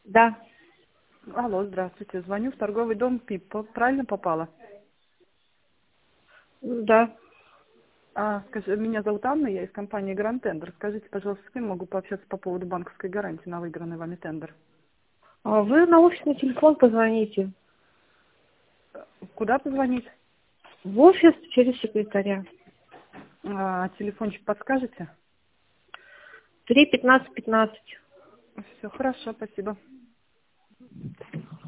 Да, Алло, здравствуйте. Звоню в торговый дом ПИП. Правильно попала? да. Меня зовут Анна, я из компании Grand Tender. Скажите, пожалуйста, с кем могу пообщаться по поводу банковской гарантии на выигранный вами тендер? Вы на офисный телефон позвоните. Куда позвонить? В офис через секретаря. Телефончик подскажете? 3 15 15. Все, хорошо, спасибо.